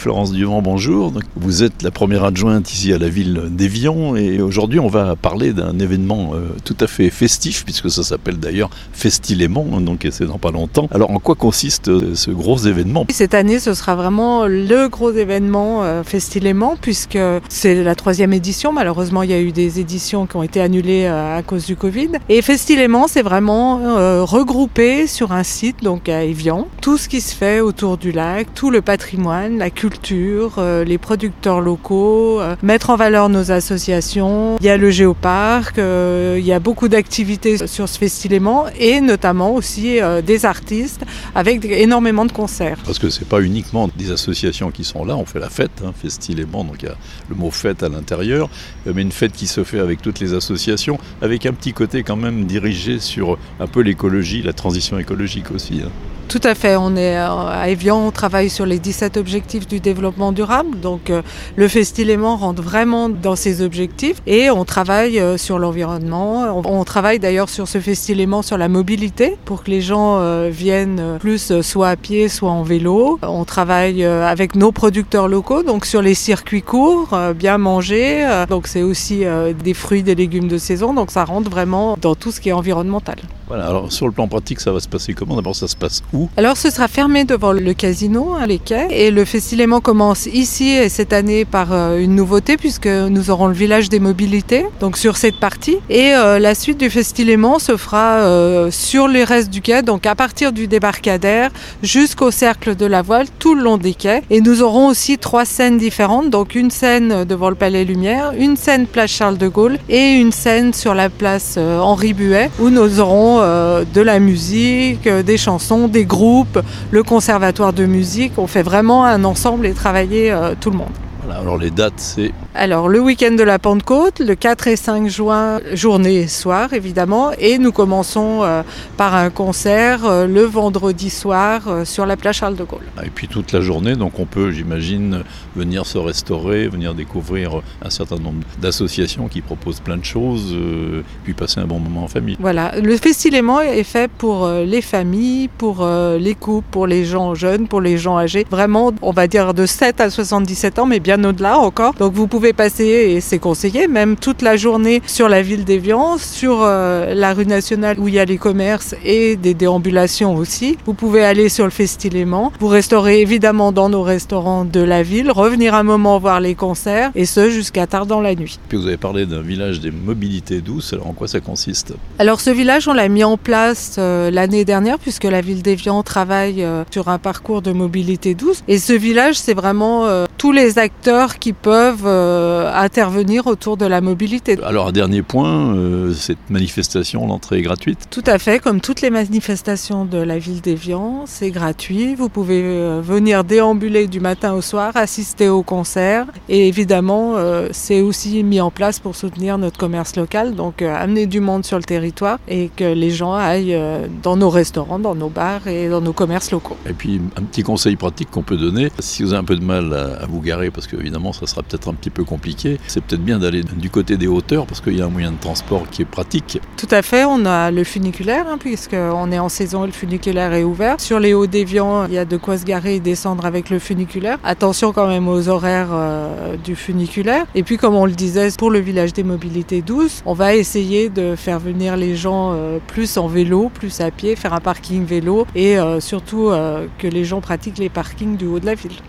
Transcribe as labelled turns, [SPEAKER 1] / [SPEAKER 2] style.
[SPEAKER 1] Florence Duvant, bonjour. Donc, vous êtes la première adjointe ici à la ville d'Évian et aujourd'hui on va parler d'un événement tout à fait festif puisque ça s'appelle d'ailleurs Festilément, donc c'est dans pas longtemps. Alors en quoi consiste ce gros événement ?
[SPEAKER 2] Cette année ce sera vraiment le gros événement Festilément puisque c'est la 3e édition. Malheureusement il y a eu des éditions qui ont été annulées à cause du Covid. Et Festilément c'est vraiment regroupé sur un site donc à Évian. Tout ce qui se fait autour du lac, tout le patrimoine, la culture, les producteurs locaux, mettre en valeur nos associations. Il y a le géoparc, il y a beaucoup d'activités sur ce Festilément et notamment aussi des artistes avec énormément de concerts.
[SPEAKER 1] Parce que c'est pas uniquement des associations qui sont là, on fait la fête, Festilément, donc il y a le mot fête à l'intérieur, mais une fête qui se fait avec toutes les associations, avec un petit côté quand même dirigé sur un peu l'écologie, la transition écologique aussi.
[SPEAKER 2] Tout à fait, on est à Évian, on travaille sur les 17 objectifs du développement durable, donc le Festilément rentre vraiment dans ces objectifs et on travaille sur l'environnement, on travaille d'ailleurs sur ce Festilément sur la mobilité pour que les gens viennent plus soit à pied, soit en vélo. On travaille avec nos producteurs locaux, donc sur les circuits courts, bien manger, donc c'est aussi des fruits, des légumes de saison, donc ça rentre vraiment dans tout ce qui est environnemental.
[SPEAKER 1] Voilà, alors sur le plan pratique, ça va se passer comment ? D'abord, ça se passe où ?
[SPEAKER 2] Alors ce sera fermé devant le casino, les quais, et le Festilément commence ici et cette année par une nouveauté puisque nous aurons le village des mobilités, donc sur cette partie, et la suite du Festilément se fera sur les restes du quai, donc à partir du débarcadère jusqu'au cercle de la voile, tout le long des quais, et nous aurons aussi 3 scènes différentes, donc une scène devant le Palais Lumière, une scène place Charles de Gaulle et une scène sur la place Henri Buet où nous aurons de la musique, des chansons, des groupes, le conservatoire de musique. On fait vraiment un ensemble et travailler tout le monde.
[SPEAKER 1] Voilà, alors les dates, c'est...
[SPEAKER 2] Alors le week-end de la Pentecôte, le 4 et 5 juin, journée et soir évidemment, et nous commençons par un concert le vendredi soir sur la place Charles de Gaulle.
[SPEAKER 1] Et puis toute la journée, donc on peut, j'imagine, venir se restaurer, venir découvrir un certain nombre d'associations qui proposent plein de choses, puis passer un bon moment en famille.
[SPEAKER 2] Voilà, le Festilément est fait pour les familles, pour les couples, pour les gens jeunes, pour les gens âgés, vraiment on va dire de 7 à 77 ans, mais bien au-delà encore. Donc vous pouvez passer, et c'est conseillé, même toute la journée sur la ville d'Évian, sur la rue nationale où il y a les commerces et des déambulations aussi. Vous pouvez aller sur le Festilément, vous restaurez évidemment dans nos restaurants de la ville, revenir un moment voir les concerts, et ce jusqu'à tard dans la nuit.
[SPEAKER 1] Puis vous avez parlé d'un village des mobilités douces, alors en quoi ça consiste ?
[SPEAKER 2] Alors ce village, on l'a mis en place l'année dernière, puisque la ville d'Évian travaille sur un parcours de mobilité douce, et ce village, c'est vraiment tous les acteurs qui peuvent intervenir autour de la mobilité.
[SPEAKER 1] Alors un dernier point, cette manifestation, l'entrée est gratuite ?
[SPEAKER 2] Tout à fait, comme toutes les manifestations de la ville d'Évian, c'est gratuit. Vous pouvez venir déambuler du matin au soir, assister au concert et évidemment c'est aussi mis en place pour soutenir notre commerce local, donc amener du monde sur le territoire et que les gens aillent dans nos restaurants, dans nos bars et dans nos commerces locaux.
[SPEAKER 1] Et puis un petit conseil pratique qu'on peut donner, si vous avez un peu de mal à vous garer, parce que évidemment ça sera peut-être un petit peu compliqué, c'est peut-être bien d'aller du côté des hauteurs parce qu'il y a un moyen de transport qui est pratique.
[SPEAKER 2] Tout à fait, on a le funiculaire puisqu'on est en saison et le funiculaire est ouvert. Sur les hauts d'Évian, il y a de quoi se garer et descendre avec le funiculaire. Attention quand même aux horaires du funiculaire. Et puis comme on le disait, pour le village des mobilités douces, on va essayer de faire venir les gens plus en vélo, plus à pied, faire un parking vélo et surtout que les gens pratiquent les parkings du haut de la ville.